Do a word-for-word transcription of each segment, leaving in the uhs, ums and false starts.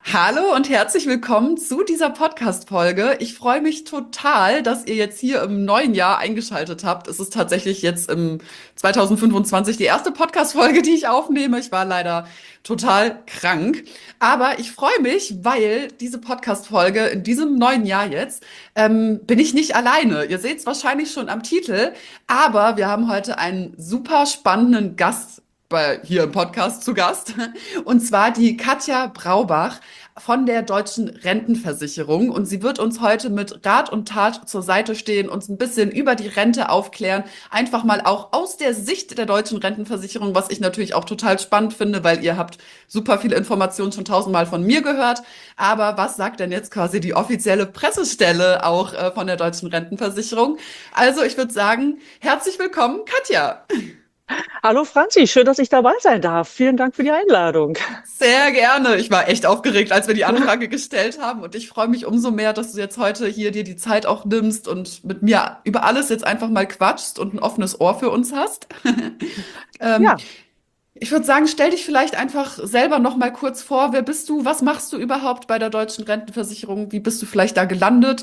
Hallo und herzlich willkommen zu dieser Podcast-Folge. Ich freue mich total, dass ihr jetzt hier im neuen Jahr eingeschaltet habt. Es ist tatsächlich jetzt im zwanzig fünfundzwanzig die erste Podcast-Folge, die ich aufnehme. Ich war leider total krank. Aber ich freue mich, weil diese Podcast-Folge in diesem neuen Jahr jetzt ähm, bin ich nicht alleine. Ihr seht es wahrscheinlich schon am Titel, aber wir haben heute einen super spannenden Gast bei, hier im Podcast zu Gast. Und zwar die Katja Braubach von der Deutschen Rentenversicherung. Und sie wird uns heute mit Rat und Tat zur Seite stehen, uns ein bisschen über die Rente aufklären. Einfach mal auch aus der Sicht der Deutschen Rentenversicherung, was ich natürlich auch total spannend finde, weil ihr habt super viele Informationen schon tausendmal von mir gehört. Aber was sagt denn jetzt quasi die offizielle Pressestelle auch äh, von der Deutschen Rentenversicherung? Also ich würde sagen, herzlich willkommen, Katja. Hallo Franzi, schön, dass ich dabei sein darf. Vielen Dank für die Einladung. Sehr gerne. Ich war echt aufgeregt, als wir die Anfrage gestellt haben. Und ich freue mich umso mehr, dass du jetzt heute hier dir die Zeit auch nimmst und mit mir über alles jetzt einfach mal quatschst und ein offenes Ohr für uns hast. Ähm, Ja, Ich würde sagen, stell dich vielleicht einfach selber noch mal kurz vor. Wer bist du? Was machst du überhaupt bei der Deutschen Rentenversicherung? Wie bist du vielleicht da gelandet?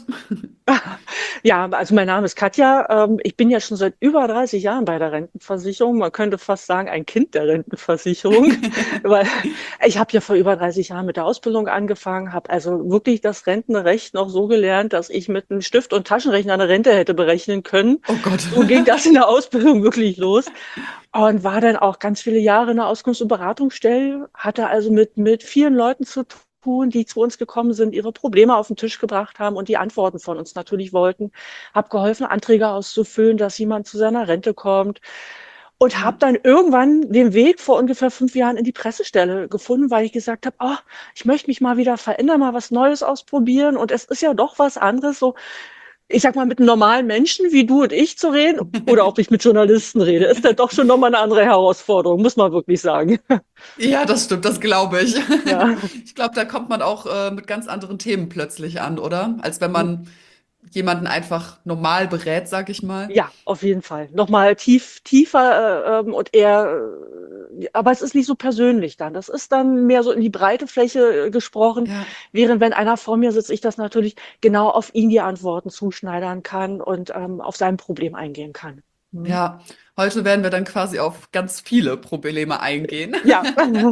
ja, also mein Name ist Katja. Ähm, Ich bin ja schon seit über dreißig Jahren bei der Rentenversicherung. Man könnte fast sagen, ein Kind der Rentenversicherung, weil ich habe ja vor über dreißig Jahren mit der Ausbildung angefangen, habe also wirklich das Rentenrecht noch so gelernt, dass ich mit einem Stift und Taschenrechner eine Rente hätte berechnen können. Oh Gott. So ging das in der Ausbildung wirklich los. Und war dann auch ganz viele Jahre in der Auskunfts- und Beratungsstelle, hatte also mit, mit vielen Leuten zu tun, die zu uns gekommen sind, ihre Probleme auf den Tisch gebracht haben und die Antworten von uns natürlich wollten. Habe geholfen, Anträge auszufüllen, dass jemand zu seiner Rente kommt. Und habe Ja. dann irgendwann den Weg vor ungefähr fünf Jahren in die Pressestelle gefunden, weil ich gesagt habe, oh, ich möchte mich mal wieder verändern, mal was Neues ausprobieren. Und es ist ja doch was anderes, so ich sag mal, mit einem normalen Menschen wie du und ich zu reden oder ob ich mit Journalisten rede, ist dann doch schon nochmal eine andere Herausforderung, muss man wirklich sagen. Ja, das stimmt, das glaube ich. Ja. Ich glaube, da kommt man auch äh, mit ganz anderen Themen plötzlich an, oder? Als wenn man jemanden einfach normal berät, sag ich mal. Ja, auf jeden Fall. Nochmal tief, tiefer äh, ähm, und eher, äh, aber es ist nicht so persönlich dann. Das ist dann mehr so in die breite Fläche äh, gesprochen, Ja. während wenn einer vor mir sitzt, ich das natürlich genau auf ihn die Antworten zuschneidern kann und ähm, auf sein Problem eingehen kann. Mhm. Ja, heute werden wir dann quasi auf ganz viele Probleme eingehen, Ja.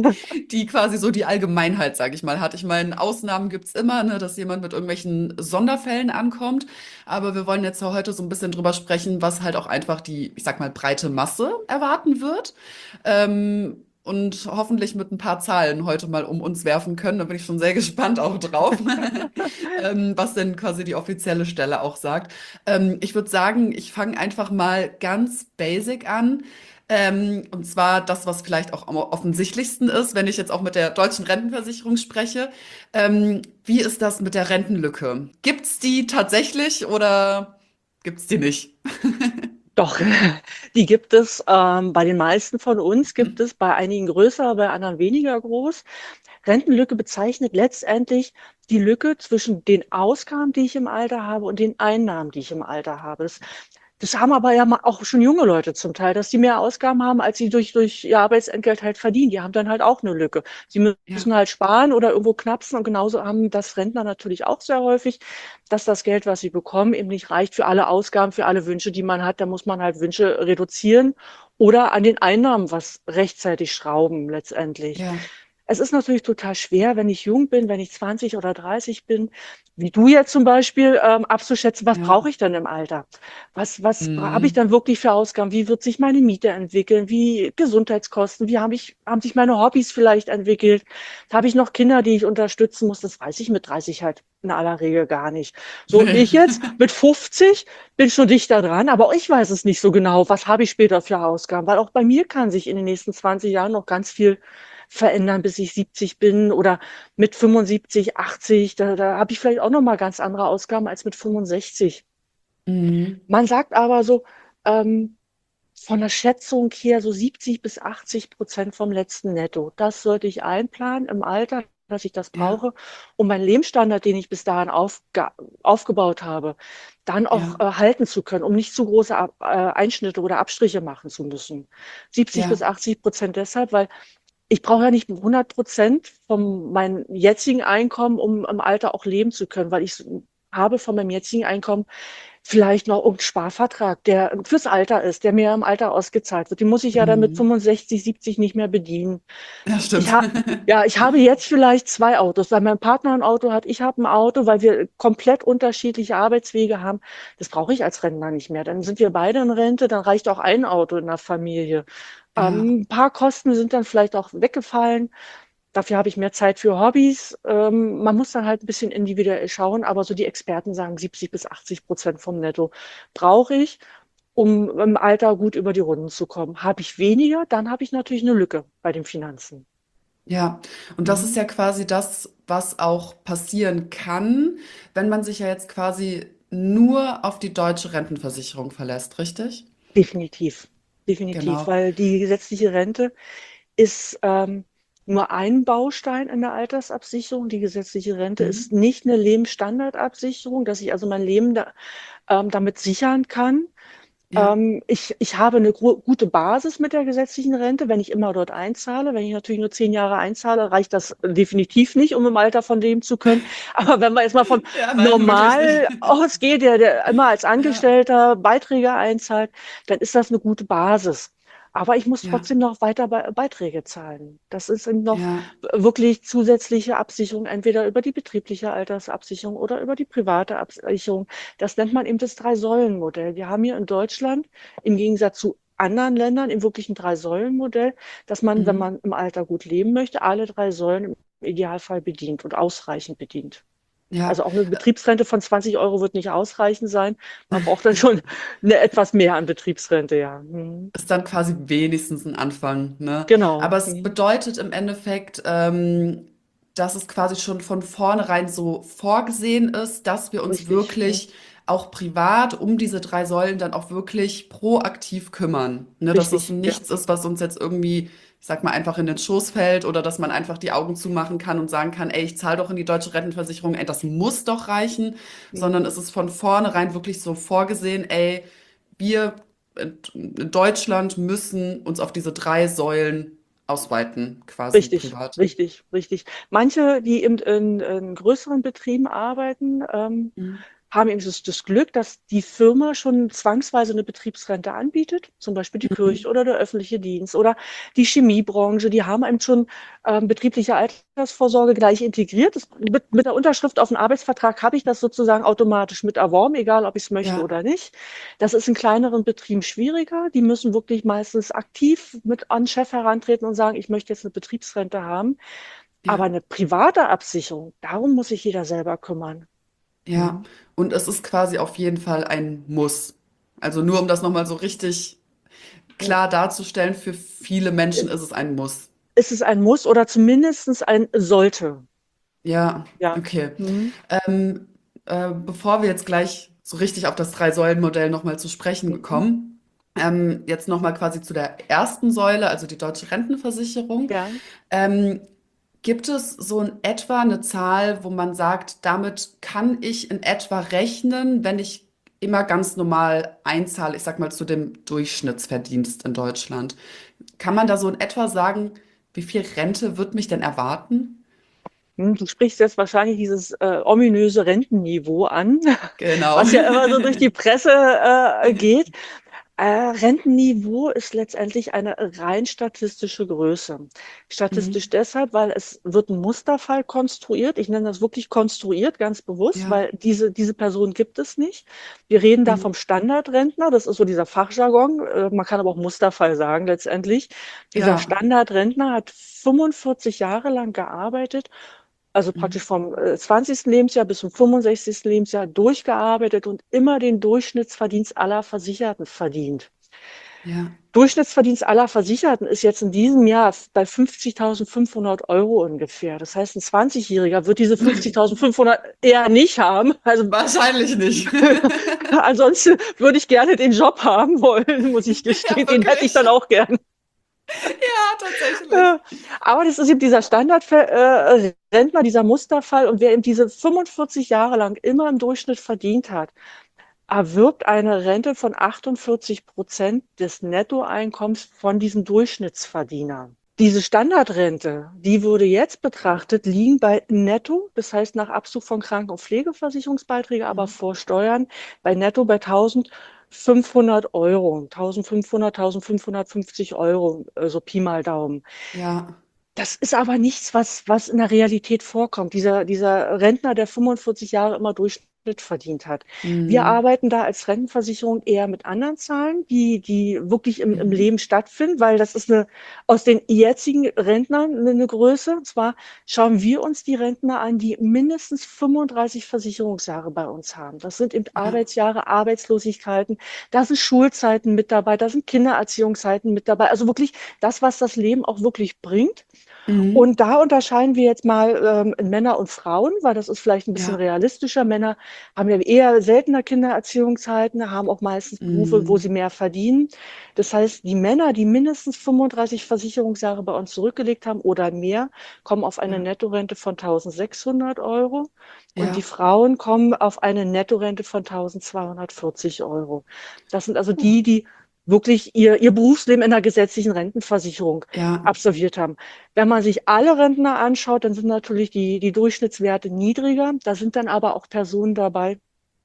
die quasi so die Allgemeinheit, sage ich mal, hat. Ich meine, Ausnahmen gibt's immer, ne, dass jemand mit irgendwelchen Sonderfällen ankommt. Aber wir wollen jetzt ja heute so ein bisschen drüber sprechen, was halt auch einfach die, ich sag mal, breite Masse erwarten wird. Ähm, und hoffentlich mit ein paar Zahlen heute mal um uns werfen können. Da bin ich schon sehr gespannt auch drauf, ähm, was denn quasi die offizielle Stelle auch sagt. Ähm, ich würde sagen, ich fange einfach mal ganz basic an. Ähm, und zwar das, was vielleicht auch am offensichtlichsten ist, wenn ich jetzt auch mit der deutschen Rentenversicherung spreche. Ähm, wie ist das mit der Rentenlücke? Gibt's die tatsächlich oder gibt's die nicht? Doch, die gibt es. Ähm, bei den meisten von uns gibt es, bei einigen größer, bei anderen weniger groß. Rentenlücke bezeichnet letztendlich die Lücke zwischen den Ausgaben, die ich im Alter habe, und den Einnahmen, die ich im Alter habe. Das, das haben aber ja ma- auch schon junge Leute zum Teil, dass sie mehr Ausgaben haben, als sie durch, durch ihr Arbeitsentgelt halt verdienen. Die haben dann halt auch eine Lücke. Sie mü- Ja, müssen halt sparen oder irgendwo knapsen und genauso haben das Rentner natürlich auch sehr häufig, dass das Geld, was sie bekommen, eben nicht reicht für alle Ausgaben, für alle Wünsche, die man hat. Da muss man halt Wünsche reduzieren oder an den Einnahmen was rechtzeitig schrauben letztendlich. ja, Es ist natürlich total schwer, wenn ich jung bin, wenn ich zwanzig oder dreißig bin, wie du jetzt zum Beispiel, ähm, abzuschätzen, was ja. brauche ich denn im Alter? Was, was habe ich Mhm. dann wirklich für Ausgaben? Wie wird sich meine Miete entwickeln? Wie Gesundheitskosten? Wie habe ich, haben sich meine Hobbys vielleicht entwickelt? Habe ich noch Kinder, die ich unterstützen muss? Das weiß ich mit dreißig halt in aller Regel gar nicht. So, und Nee. ich jetzt mit fünfzig bin schon dichter dran, aber auch ich weiß es nicht so genau, was habe ich später für Ausgaben, weil auch bei mir kann sich in den nächsten zwanzig Jahren noch ganz viel verändern, bis ich siebzig bin oder mit fünfundsiebzig, achtzig. Da, da habe ich vielleicht auch noch mal ganz andere Ausgaben als mit fünfundsechzig. Mhm. Man sagt aber so, ähm, von der Schätzung her so siebzig bis achtzig Prozent vom letzten Netto. Das sollte ich einplanen im Alter, dass ich das Ja, brauche, um meinen Lebensstandard, den ich bis dahin aufge aufgebaut habe, dann auch ja, äh, halten zu können, um nicht zu große Ab äh, Einschnitte oder Abstriche machen zu müssen. siebzig bis ja, achtzig Prozent deshalb, weil ich brauche ja nicht hundert Prozent von meinem jetzigen Einkommen, um im Alter auch leben zu können, weil ich habe von meinem jetzigen Einkommen vielleicht noch irgendeinen Sparvertrag, der fürs Alter ist, der mir im Alter ausgezahlt wird. Den muss ich ja dann mit Mhm. fünfundsechzig, siebzig nicht mehr bedienen. Ja, Ich stimmt. habe, ja, ich habe jetzt vielleicht zwei Autos, weil mein Partner ein Auto hat, ich habe ein Auto, weil wir komplett unterschiedliche Arbeitswege haben. Das brauche ich als Rentner nicht mehr. Dann sind wir beide in Rente, dann reicht auch ein Auto in der Familie. Ja, Ähm, ein paar Kosten sind dann vielleicht auch weggefallen. Dafür habe ich mehr Zeit für Hobbys. Ähm, man muss dann halt ein bisschen individuell schauen, aber so die Experten sagen, siebzig bis achtzig Prozent vom Netto brauche ich, um im Alter gut über die Runden zu kommen. Habe ich weniger, dann habe ich natürlich eine Lücke bei den Finanzen. ja. Und das ist Mhm. ja quasi das, was auch passieren kann, wenn man sich ja jetzt quasi nur auf die deutsche Rentenversicherung verlässt, richtig? Definitiv, definitiv, Genau. weil die gesetzliche Rente ist ähm, nur ein Baustein in der Altersabsicherung. Die gesetzliche Rente ist Mhm. nicht eine Lebensstandardabsicherung, dass ich also mein Leben da, ähm, damit sichern kann. Ja, Ähm, ich, ich habe eine gro- gute Basis mit der gesetzlichen Rente, wenn ich immer dort einzahle. Wenn ich natürlich nur zehn Jahre einzahle, reicht das definitiv nicht, um im Alter von leben zu können. Aber wenn man jetzt mal vom ja, nein, wirklich nicht. Normal ausgeht, der, der immer als Ja, Angestellter Beiträge einzahlt, dann ist das eine gute Basis. Aber ich muss ja, trotzdem noch weiter Be Beiträge zahlen. Das ist eben noch ja, wirklich zusätzliche Absicherung, entweder über die betriebliche Altersabsicherung oder über die private Absicherung. Das nennt man eben das Drei-Säulen-Modell. Wir haben hier in Deutschland im Gegensatz zu anderen Ländern im wirklichen Drei-Säulen-Modell, dass man, wenn mhm. man im Alter gut leben möchte, alle drei Säulen im Idealfall bedient und ausreichend bedient. Ja. Also auch eine Betriebsrente von zwanzig Euro wird nicht ausreichend sein. Man braucht dann schon eine, etwas mehr an Betriebsrente, ja. Hm. Ist dann quasi wenigstens ein Anfang, ne? Genau. Aber es Hm. bedeutet im Endeffekt, ähm, dass es quasi schon von vornherein so vorgesehen ist, dass wir uns Richtig. Hm. wirklich auch privat um diese drei Säulen dann auch wirklich proaktiv kümmern. Ne? Dass es Richtig, ja. nichts ist, was uns jetzt irgendwie, ich sag mal, einfach in den Schoß fällt oder dass man einfach die Augen zumachen kann und sagen kann, ey, ich zahle doch in die deutsche Rentenversicherung, ey, das muss doch reichen, sondern Hm. es ist von vornherein wirklich so vorgesehen, ey, wir in Deutschland müssen uns auf diese drei Säulen ausweiten, quasi Richtig, privat. richtig, richtig. Manche, die eben in, in größeren Betrieben arbeiten, ähm, Mhm. haben eben das, das Glück, dass die Firma schon zwangsweise eine Betriebsrente anbietet, zum Beispiel die Mhm. Kirche oder der öffentliche Dienst oder die Chemiebranche, die haben eben schon ähm, betriebliche Altersvorsorge gleich integriert. Das, mit, mit der Unterschrift auf den Arbeitsvertrag habe ich das sozusagen automatisch mit erworben, egal ob ich es möchte Ja, oder nicht. Das ist in kleineren Betrieben schwieriger. Die müssen wirklich meistens aktiv mit an den Chef herantreten und sagen, ich möchte jetzt eine Betriebsrente haben. Aber ja, eine private Absicherung, darum muss sich jeder selber kümmern. ja. Hm. Und es ist quasi auf jeden Fall ein Muss. Also nur um das nochmal so richtig klar darzustellen, für viele Menschen ist es ein Muss. Ist es ein Muss oder zumindest ein sollte. Ja, Ja. okay. Mhm. Ähm, äh, bevor wir jetzt gleich so richtig auf das Drei-Säulen-Modell nochmal zu sprechen Mhm. kommen, ähm, jetzt nochmal quasi zu der ersten Säule, also die deutsche Rentenversicherung. Ja. Ähm, Gibt es so in etwa eine Zahl, wo man sagt, damit kann ich in etwa rechnen, wenn ich immer ganz normal einzahle, ich sag mal zu dem Durchschnittsverdienst in Deutschland? Kann man da so in etwa sagen, wie viel Rente wird mich denn erwarten? Hm, Du sprichst jetzt wahrscheinlich dieses äh, ominöse Rentenniveau an, Genau. was ja immer so durch die Presse äh, geht. Äh, Rentenniveau ist letztendlich eine rein statistische Größe. Statistisch Mhm. deshalb, weil es wird ein Musterfall konstruiert. Ich nenne das wirklich konstruiert, ganz bewusst, Ja. weil diese, diese Person gibt es nicht. Wir reden da Mhm. vom Standardrentner. Das ist so dieser Fachjargon. Äh, man kann aber auch Musterfall sagen letztendlich. Dieser Ja. Standardrentner hat fünfundvierzig Jahre lang gearbeitet, also praktisch Mhm. vom äh, zwanzigsten. Lebensjahr bis zum fünfundsechzigsten. Lebensjahr durchgearbeitet und immer den Durchschnittsverdienst aller Versicherten verdient. Ja. Durchschnittsverdienst aller Versicherten ist jetzt in diesem Jahr bei fünfzigtausendfünfhundert Euro ungefähr. Das heißt, ein zwanzig-Jähriger wird diese fünfzigtausendfünfhundert eher nicht haben. Also Wahrscheinlich nicht. ansonsten würde ich gerne den Job haben wollen, muss ich Ja, gestehen. Den hätte ich wirklich. dann auch gern. Ja, tatsächlich. Ja, aber das ist eben dieser Standardrentner, dieser Musterfall. Und wer eben diese fünfundvierzig Jahre lang immer im Durchschnitt verdient hat, erwirbt eine Rente von achtundvierzig Prozent des Nettoeinkommens von diesem Durchschnittsverdiener. Diese Standardrente, die würde jetzt betrachtet liegen bei netto, das heißt nach Abzug von Kranken- und Pflegeversicherungsbeiträge, aber Mhm. vor Steuern bei netto bei eintausendfünfhundert Euro, eintausendfünfhundert, eintausendfünfhundertfünfzig Euro, äh, so Pi mal Daumen. Ja. Das ist aber nichts, was, was in der Realität vorkommt. Dieser, dieser Rentner, der fünfundvierzig Jahre immer Durchschnitt verdient hat. Wir Mhm. arbeiten da als Rentenversicherung eher mit anderen Zahlen, die, die wirklich im, im Mhm. Leben stattfinden, weil das ist eine, aus den jetzigen Rentnern eine, eine Größe. Und zwar schauen wir uns die Rentner an, die mindestens fünfunddreißig Versicherungsjahre bei uns haben. Das sind eben Ja. Arbeitsjahre, Arbeitslosigkeiten, da sind Schulzeiten mit dabei, da sind Kindererziehungszeiten mit dabei. Also wirklich das, was das Leben auch wirklich bringt. Mhm. Und da unterscheiden wir jetzt mal ähm, in Männer und Frauen, weil das ist vielleicht ein bisschen Ja. realistischer. Männer haben ja eher seltener Kindererziehungszeiten, haben auch meistens Berufe, wo Mhm. sie mehr verdienen. Das heißt, die Männer, die mindestens fünfunddreißig Versicherungsjahre bei uns zurückgelegt haben oder mehr, kommen auf eine Ja. Nettorente von eintausendsechshundert Euro. Und die Ja. Frauen kommen auf eine Nettorente von eintausendzweihundertvierzig Euro. Das sind also Puh. die, die wirklich ihr, ihr Berufsleben in der gesetzlichen Rentenversicherung Ja. absolviert haben. Wenn man sich alle Rentner anschaut, dann sind natürlich die, die Durchschnittswerte niedriger. Da sind dann aber auch Personen dabei,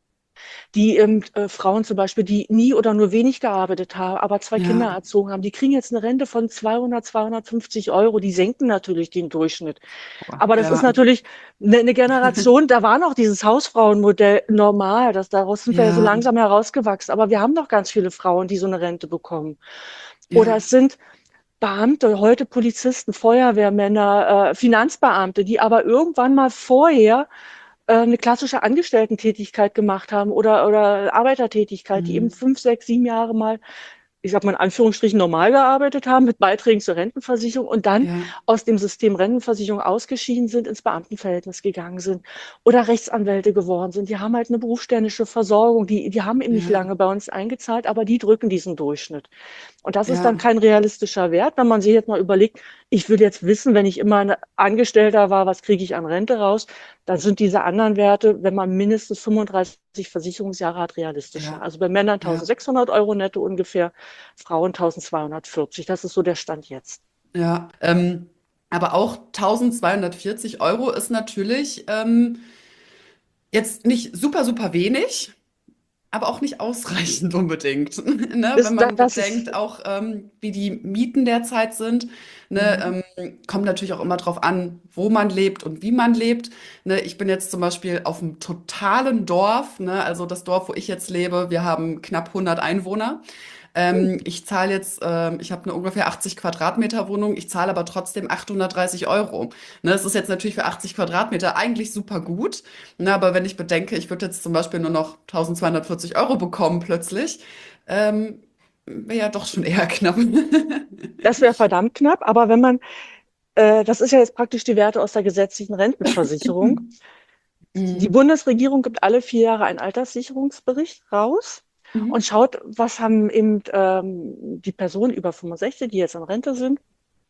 die ähm, äh, Frauen zum Beispiel, die nie oder nur wenig gearbeitet haben, aber zwei Kinder Ja. erzogen haben, die kriegen jetzt eine Rente von zweihundert, zweihundertfünfzig Euro. Die senken natürlich den Durchschnitt. Boah. Aber das ist Ja. natürlich eine, eine Generation, da war noch dieses Hausfrauenmodell normal. Das, daraus sind wir ja so Ja. langsam herausgewachsen. Aber wir haben noch ganz viele Frauen, die so eine Rente bekommen. Oder Ja. es sind Beamte, heute Polizisten, Feuerwehrmänner, äh, Finanzbeamte, die aber irgendwann mal vorher äh, eine klassische Angestellten-Tätigkeit gemacht haben oder, oder Arbeitertätigkeit, die eben Mhm. fünf, sechs, sieben Jahre mal, ich sag mal in Anführungsstrichen, normal gearbeitet haben mit Beiträgen zur Rentenversicherung und dann Ja. aus dem System Rentenversicherung ausgeschieden sind, ins Beamtenverhältnis gegangen sind oder Rechtsanwälte geworden sind. Die haben halt eine berufsständische Versorgung, die, die haben eben nicht Ja. lange bei uns eingezahlt, aber die drücken diesen Durchschnitt. Und das ist dann Ja. kein realistischer Wert, wenn man sich jetzt mal überlegt, ich will jetzt wissen, wenn ich immer ein Angestellter war, was kriege ich an Rente raus? Dann sind diese anderen Werte, wenn man mindestens fünfunddreißig Versicherungsjahre hat, realistischer. Ja. Also bei Männern Ja. eintausendsechshundert Euro netto ungefähr, Frauen eintausendzweihundertvierzig. Das ist so der Stand jetzt. Ja. Ähm, aber auch eintausendzweihundertvierzig Euro ist natürlich ähm, jetzt nicht super, super wenig. Aber auch nicht ausreichend unbedingt. Ne? Wenn Das, man das ist, bedenkt, auch ähm, wie die Mieten derzeit sind, mhm. ne? Ähm, kommt natürlich auch immer drauf an, wo man lebt und wie man lebt. Ne? Ich bin jetzt zum Beispiel auf einem totalen Dorf, ne? Also das Dorf, wo ich jetzt lebe, wir haben knapp hundert Einwohner. Ähm, ich zahle jetzt, ähm, ich habe eine ungefähr achtzig Quadratmeter Wohnung, ich zahle aber trotzdem achthundertdreißig Euro. Ne, das ist jetzt natürlich für achtzig Quadratmeter eigentlich super gut. Ne, aber wenn ich bedenke, ich würde jetzt zum Beispiel nur noch eintausendzweihundertvierzig Euro bekommen plötzlich, ähm, wäre ja doch schon eher knapp. Das wäre verdammt knapp, aber wenn man, äh, das ist ja jetzt praktisch die Werte aus der gesetzlichen Rentenversicherung. Die Mhm. Bundesregierung gibt alle vier Jahre einen Alterssicherungsbericht raus Mhm. und schaut, was haben eben ähm, die Personen über fünfundsechzig, die jetzt in Rente sind,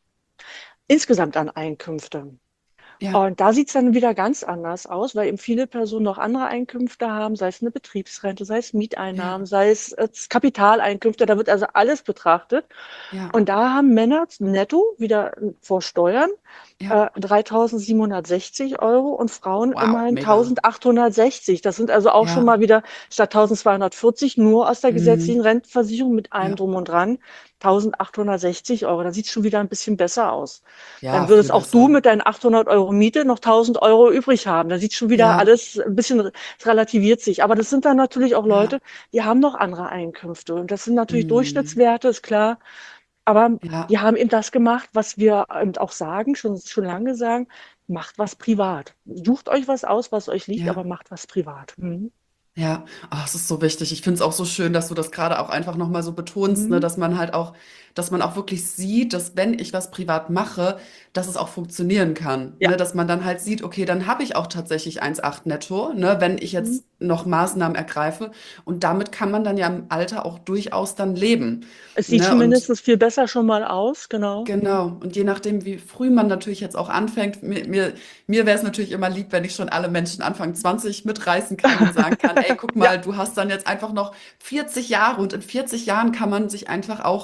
insgesamt an Einkünfte. Ja, Und da sieht es dann wieder ganz anders aus, weil eben viele Personen noch andere Einkünfte haben, sei es eine Betriebsrente, sei es Mieteinnahmen, ja, sei es äh, Kapitaleinkünfte, da wird also alles betrachtet. ja, Und da haben Männer netto wieder vor Steuern ja. äh, dreitausendsiebenhundertsechzig Euro und Frauen Wow, immerhin mega. eintausendachthundertsechzig. Das sind also auch schon Ja, mal wieder statt eintausendzweihundertvierzig nur aus der gesetzlichen mhm. Rentenversicherung mit allem Ja, drum und dran eintausendachthundertsechzig Euro. Da sieht es schon wieder ein bisschen besser aus. ja, Dann viel würdest auch du besser. mit deinen achthundert Euro Miete noch tausend Euro übrig haben. Da sieht schon wieder Ja, alles ein bisschen, es relativiert sich. Aber das sind dann natürlich auch ja, Leute, die haben noch andere Einkünfte. Und das sind natürlich mhm. Durchschnittswerte, ist klar. Aber Ja, die haben eben das gemacht, was wir eben auch sagen, schon, schon lange sagen, macht was privat. Sucht euch was aus, was euch liegt, aber ja. macht was privat. Mhm. Ja, ah, es ist so wichtig. Ich finde es auch so schön, dass du das gerade auch einfach nochmal so betonst, ne, Mhm. dass man halt auch, dass man auch wirklich sieht, dass wenn ich was privat mache, dass es auch funktionieren kann. Ja. Ne, dass man dann halt sieht, okay, dann habe ich auch tatsächlich eins Komma acht netto, ne, wenn ich Mhm. jetzt noch Maßnahmen ergreife. Und damit kann man dann ja im Alter auch durchaus dann leben. Es sieht Ne? schon Und mindestens viel besser schon mal aus, genau. genau. Und je nachdem, wie früh man natürlich jetzt auch anfängt, mir, mir, mir wäre es natürlich immer lieb, wenn ich schon alle Menschen Anfang zwanzig mitreißen kann und sagen kann, ey, guck Ja, mal, du hast dann jetzt einfach noch vierzig Jahre und in vierzig Jahren kann man sich einfach auch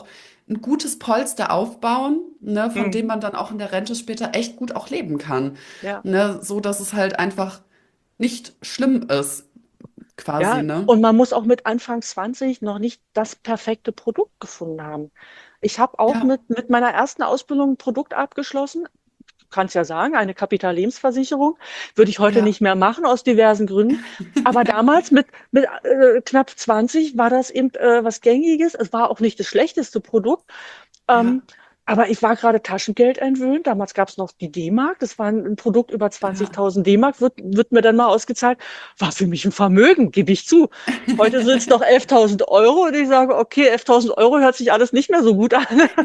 ein gutes Polster aufbauen, ne, von dem Mhm. man dann auch in der Rente später echt gut auch leben kann. Ja. Ne, so dass es halt einfach nicht schlimm ist, quasi, Ja, ne? und man muss auch mit Anfang zwanzig noch nicht das perfekte Produkt gefunden haben. Ich habe auch Ja, mit, mit meiner ersten Ausbildung ein Produkt abgeschlossen. Du kannst ja sagen, eine Kapitallebensversicherung. Würde ich heute ja, nicht mehr machen, aus diversen Gründen. Aber damals mit, mit äh, knapp zwanzig war das eben äh, was Gängiges. Es war auch nicht das schlechteste Produkt. Ähm, ja, aber ich war gerade Taschengeld entwöhnt. Damals gab es noch die D-Mark. Das war ein, ein Produkt über ja. zwanzigtausend D-Mark, wird, wird mir dann mal ausgezahlt. War für mich ein Vermögen, gebe ich zu. Heute sind es doch elftausend Euro und ich sage, okay, elftausend Euro hört sich alles nicht mehr so gut an.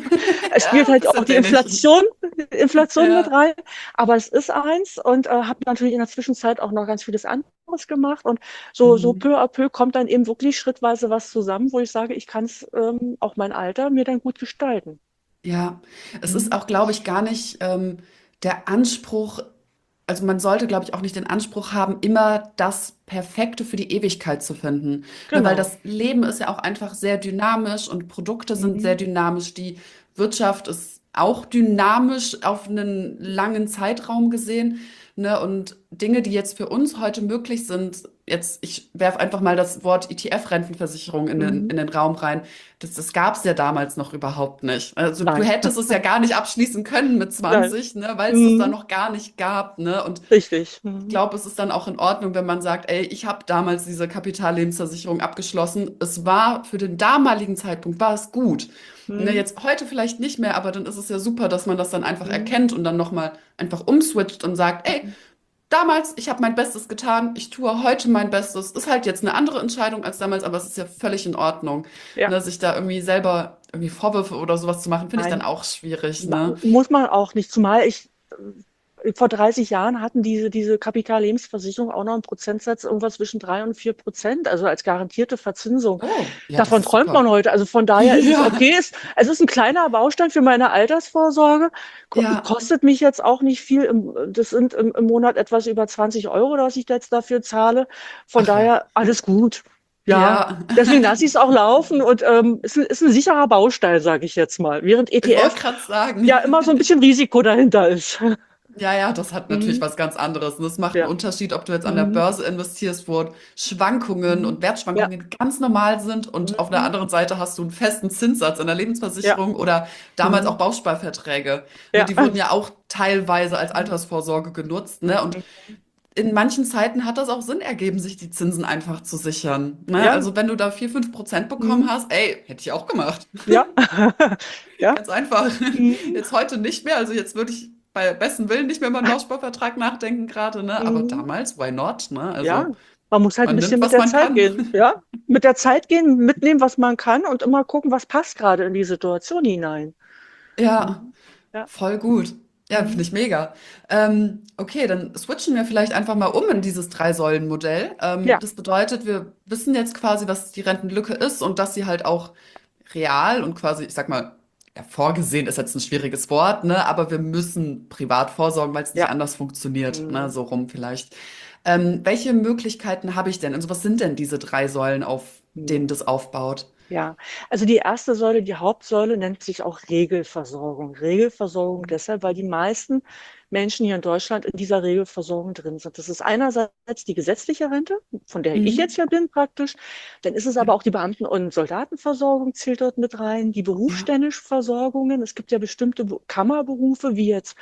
Es Ja, spielt ein halt auch bisschen die wenig. Inflation, Inflation mit Ja. rein. Aber es ist eins und äh, habe natürlich in der Zwischenzeit auch noch ganz vieles anderes gemacht. Und so, so Mhm. peu à peu kommt dann eben wirklich schrittweise was zusammen, wo ich sage, ich kann es ähm, auch mein Alter mir dann gut gestalten. Ja, es ist Mhm. auch, glaube ich, gar nicht ähm, der Anspruch, also man sollte, glaube ich, auch nicht den Anspruch haben, immer das Perfekte für die Ewigkeit zu finden. Ne, weil Genau. das Leben ist ja auch einfach sehr dynamisch und Produkte sind sehr Mhm. dynamisch. Die Wirtschaft ist auch dynamisch auf einen langen Zeitraum gesehen. Ne, und Dinge, die jetzt für uns heute möglich sind, jetzt, ich werfe einfach mal das Wort E T F-Rentenversicherung in den, Mhm. in den Raum rein. Das, das gab es ja damals noch überhaupt nicht. Also du Nein, hättest es ja gar nicht abschließen können mit nein. zwanzig, ne, weil es das da Mhm. noch gar nicht gab, ne? Und Richtig. ich Mhm. glaube, es ist dann auch in Ordnung, wenn man sagt, ey, ich habe damals diese Kapitallebensversicherung abgeschlossen. Es war für den damaligen Zeitpunkt war es gut. Ne, Mhm. jetzt heute vielleicht nicht mehr, aber dann ist es ja super, dass man das dann einfach Mhm. erkennt und dann nochmal einfach umswitcht und sagt, ey, Mhm. damals, ich habe mein Bestes getan, ich tue heute mein Bestes. Ist halt jetzt eine andere Entscheidung als damals, aber es ist ja völlig in Ordnung. Ja, Ne, sich da irgendwie selber irgendwie Vorwürfe oder sowas zu machen, finde ich dann nein. auch schwierig, Ma- ne? Muss man auch nicht, zumal ich äh, vor dreißig Jahren hatten diese, diese Kapitallebensversicherung auch noch einen Prozentsatz irgendwas zwischen drei und vier Prozent, also als garantierte Verzinsung. Oh, ja, das Davon ist träumt man super. heute. Also von daher ist es Ja, okay. Es, es ist ein kleiner Baustein für meine Altersvorsorge. Ko- ja, Kostet mich jetzt auch nicht viel. Im- Das sind im, im Monat etwas über zwanzig Euro, was ich jetzt dafür zahle. Von ach ja. daher alles gut. Ja, Ja, deswegen lasse ich es auch laufen und ähm, ist, ein- ist ein sicherer Baustein, sage ich jetzt mal. Während ich wollte E T F gerade sagen. ja immer so ein bisschen Risiko dahinter ist. Ja, ja, das hat natürlich Mhm. was ganz anderes. Und es macht einen Ja. Unterschied, ob du jetzt an der Mhm. Börse investierst, wo Schwankungen Mhm. und Ja. Wertschwankungen ganz normal sind und auf der Mhm. anderen Seite hast du einen festen Zinssatz in der Ja. Lebensversicherung oder damals auch Mhm. Bausparverträge. Ne, Ja. die wurden ja auch teilweise als Altersvorsorge genutzt, ne? Und in manchen Zeiten hat das auch Sinn ergeben, sich die Zinsen einfach zu sichern. Ne? Ja. Also wenn du da vier fünf Prozent bekommen Mhm. hast, ey, hätte ich auch gemacht. Ja. Ja. Ganz einfach. Mhm. Jetzt heute nicht mehr. Also jetzt würde ich bei besten Willen nicht mehr über einen Bausparvertrag nachdenken gerade, ne? Aber Mhm. damals, why not, ne? Ja. Also Man muss halt ein man bisschen nimmt, mit was der man Zeit kann. gehen. Ja. Mit der Zeit gehen, mitnehmen, was man kann und immer gucken, was passt gerade in die Situation hinein. Ja, Mhm. Ja. voll gut. Ja, finde Mhm. ich mega. Ähm, okay, dann switchen wir vielleicht einfach mal um in dieses Drei-Säulen-Modell. Ähm, Ja. das bedeutet, wir wissen jetzt quasi, was die Rentenlücke ist und dass sie halt auch real und quasi, ich sag mal, ja, vorgesehen ist jetzt ein schwieriges Wort, ne? Aber wir müssen privat vorsorgen, weil es nicht Ja. anders funktioniert, ne? Mhm. So rum vielleicht. Ähm, welche Möglichkeiten habe ich denn? Also was sind denn diese drei Säulen, auf denen Mhm. das aufbaut? Ja, also die erste Säule, die Hauptsäule, nennt sich auch Regelversorgung. Regelversorgung deshalb, weil die meisten Menschen hier in Deutschland in dieser Regelversorgung drin sind. Das ist einerseits die gesetzliche Rente, von der ich jetzt Mhm. ja bin praktisch. Dann ist es Ja, aber auch die Beamten- und Soldatenversorgung zählt dort mit rein, die ja, berufsständische Versorgungen. Es gibt ja bestimmte Be- Kammerberufe, wie jetzt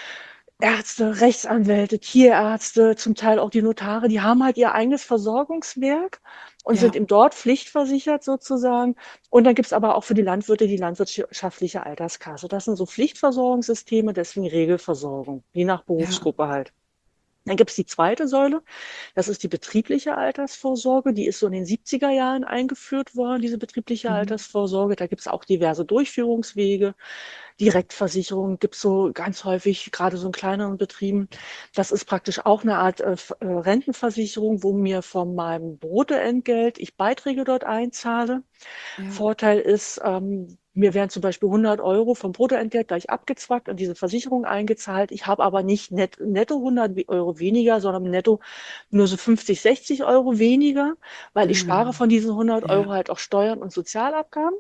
Ärzte, Rechtsanwälte, Tierärzte, zum Teil auch die Notare, die haben halt ihr eigenes Versorgungswerk und sind ja, eben dort pflichtversichert sozusagen. Und dann gibt's aber auch für die Landwirte die landwirtschaftliche Alterskasse. Das sind so Pflichtversorgungssysteme, deswegen Regelversorgung, je nach ja. Berufsgruppe halt. Dann gibt's die zweite Säule, das ist die betriebliche Altersvorsorge. Die ist so in den siebziger Jahren eingeführt worden, diese betriebliche Mhm. Altersvorsorge. Da gibt's auch diverse Durchführungswege. Direktversicherung gibt es so ganz häufig, gerade so in kleineren Betrieben. Das ist praktisch auch eine Art äh, F- äh, Rentenversicherung, wo mir von meinem Bruttoentgelt ich Beiträge dort einzahle. Ja, Vorteil ist, ähm, mir werden zum Beispiel hundert Euro vom Bruttoentgelt gleich abgezwackt und diese Versicherung eingezahlt. Ich habe aber nicht net, netto hundert Euro weniger, sondern netto nur so fünfzig, sechzig Euro weniger, weil ich spare ah, von diesen hundert Euro ja, halt auch Steuern und Sozialabgaben.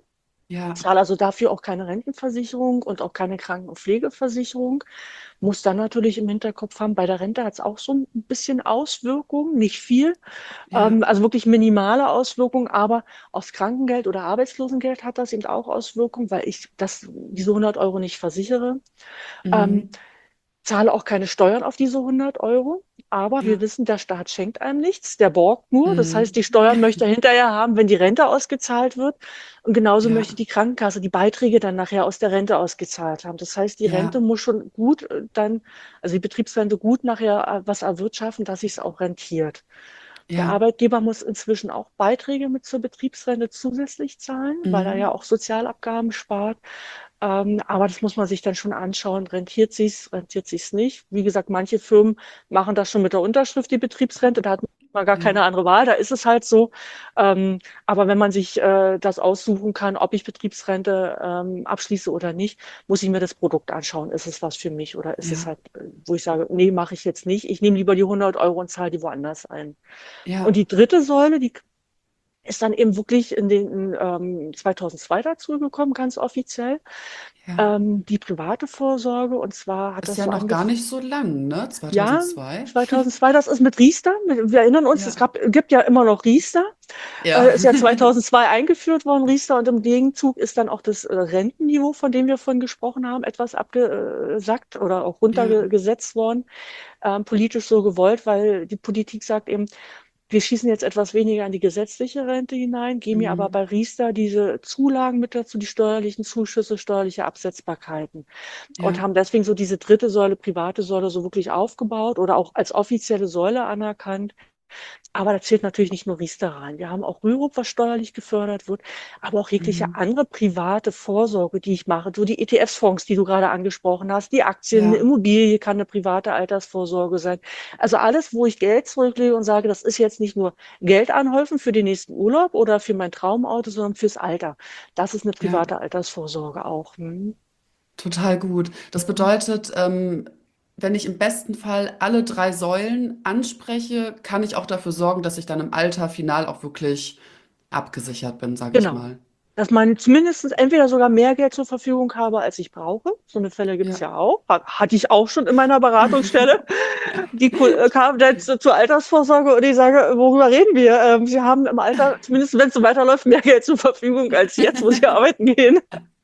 Ja. Zahle also dafür auch keine Rentenversicherung und auch keine Kranken- und Pflegeversicherung. Muss dann natürlich im Hinterkopf haben, bei der Rente hat es auch so ein bisschen Auswirkungen, nicht viel, Ja. ähm, also wirklich minimale Auswirkungen, aber aufs Krankengeld oder Arbeitslosengeld hat das eben auch Auswirkungen, weil ich das, diese hundert Euro nicht versichere. Ähm, Mhm. zahle auch keine Steuern auf diese hundert Euro. Aber wir Ja. wissen, der Staat schenkt einem nichts, der borgt nur. Das heißt, Mhm. die Steuern möchte er hinterher haben, wenn die Rente ausgezahlt wird. Und genauso Ja. möchte die Krankenkasse die Beiträge dann nachher aus der Rente ausgezahlt haben. Das heißt, die Rente Ja. muss schon gut äh, dann, also die Betriebsrente gut nachher äh, was erwirtschaften, dass sich es auch rentiert. Der Ja. Arbeitgeber muss inzwischen auch Beiträge mit zur Betriebsrente zusätzlich zahlen, weil er ja Mhm. auch Sozialabgaben spart. Ähm, aber das muss man sich dann schon anschauen. Rentiert sich's, rentiert sich's nicht? Wie gesagt, manche Firmen machen das schon mit der Unterschrift, die Betriebsrente. Da hat man gar Ja. keine andere Wahl. Da ist es halt so. Ähm, aber wenn man sich äh, das aussuchen kann, ob ich Betriebsrente ähm, abschließe oder nicht, muss ich mir das Produkt anschauen. Ist es was für mich oder ist es Ja. halt, äh, wo ich sage, nee, mache ich jetzt nicht. Ich nehme lieber die hundert Euro und zahle die woanders ein. Und Ja. die dritte Säule, die ist dann eben wirklich in den ähm, zweitausendzwei dazugekommen, ganz offiziell. Ja. Ähm, die private Vorsorge, und zwar hat Ist das ja so noch gar angefangen. nicht so lang, ne? Ja, zweitausendzwei. zweitausendzwei, das ist mit Riester. Wir erinnern uns, es Ja. gab, gibt ja immer noch Riester. Ja. Äh, ist ja zweitausendzwei eingeführt worden, Riester, und im Gegenzug ist dann auch das äh, Rentenniveau, von dem wir vorhin gesprochen haben, etwas abgesackt oder auch Ja. runtergesetzt worden, ähm, politisch so gewollt, weil die Politik sagt eben, wir schießen jetzt etwas weniger in die gesetzliche Rente hinein, geben mir aber Mhm. bei Riester diese Zulagen mit dazu, die steuerlichen Zuschüsse, steuerliche Absetzbarkeiten, und Ja. haben deswegen so diese dritte Säule, private Säule, so wirklich aufgebaut oder auch als offizielle Säule anerkannt. Aber da zählt natürlich nicht nur Riester rein. Wir haben auch Rürup, was steuerlich gefördert wird, aber auch jegliche Mhm. andere private Vorsorge, die ich mache. So die E T F-Fonds, die du gerade angesprochen hast, die Aktien, eine Ja. Immobilie kann eine private Altersvorsorge sein. Also alles, wo ich Geld zurücklege und sage, das ist jetzt nicht nur Geld anhäufen für den nächsten Urlaub oder für mein Traumauto, sondern fürs Alter. Das ist eine Ja. private Altersvorsorge auch. Hm. Total gut. Das Hm. bedeutet, ähm, wenn ich im besten Fall alle drei Säulen anspreche, kann ich auch dafür sorgen, dass ich dann im Alter final auch wirklich abgesichert bin, sage ich Genau. mal. Dass man zumindest entweder sogar mehr Geld zur Verfügung habe, als ich brauche. So eine Fälle gibt es Ja. ja auch. Hat- Hatte ich auch schon in meiner Beratungsstelle. Die Ko- äh, kam dann zu- zur Altersvorsorge und ich sage, worüber reden wir? Ähm, Sie haben im Alter, zumindest wenn es so weiterläuft, mehr Geld zur Verfügung als jetzt, wo Sie arbeiten gehen.